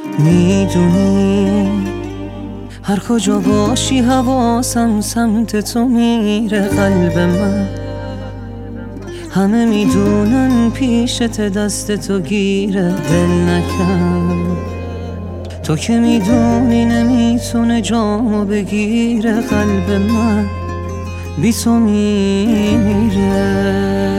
میدونی هر کجا باشی حواسم سمت تو میره. قلب من همه میدونن پیشت دست تو گیره. دل نکن تو که میدونی نمیتونه جامو بگیره. قلب من بی تو میمیره.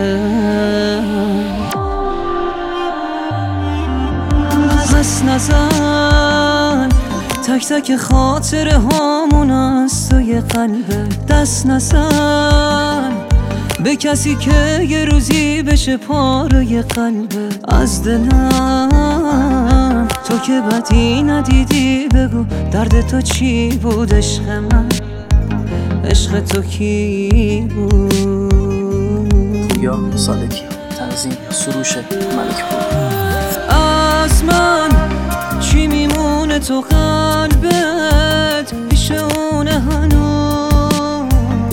پس نزن تک تک خاطره هامون از توی قلبه. دست نزن به کسی که یه روزی بشه پاره قلبه. از دلم تو که بدی ندیدی بگو درد تو چی بود. عشق من عشق تو کی بود؟ یا صادقی تنظیم سروش ملک بود. از من چی میمونه تو قلبت پیش اونه هنوز؟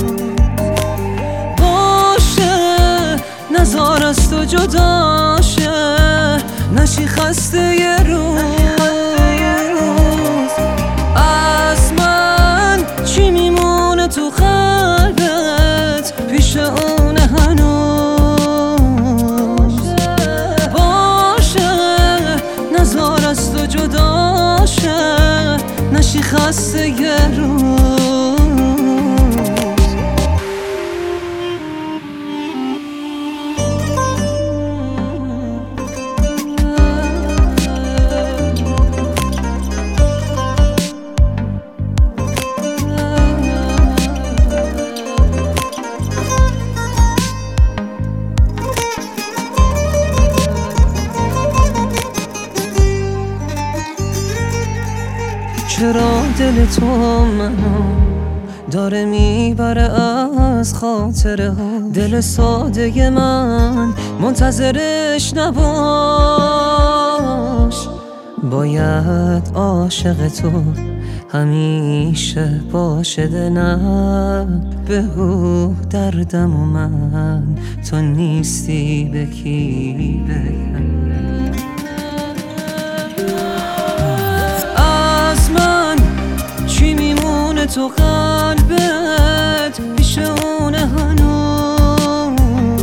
باشه نزار از تو جداشه نشی خسته یه روز. از من چی میمونه تو قلبت پیش اونه هنوز؟ باشه نزار از تو جداشه نشی خسته یه روز. چرا دل تو منو داره میبره از خاطره ها؟ دل ساده من منتظرش نباش. باید عاشق تو همیشه باشه. دلم بگو دردم و من تو نیستی به کی بگم؟ چی میمونه تو قلبت پیش اونه هنوز؟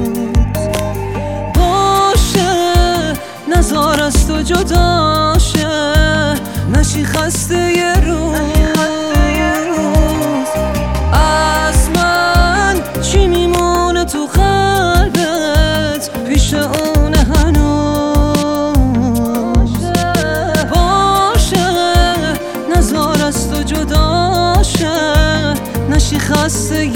باشه نزار از تو جداشه نشی خسته یه روز. از من چی میمونه تو قلبت پیش اونه هنوز؟ باشه نزار از تو جداشه نشی خسته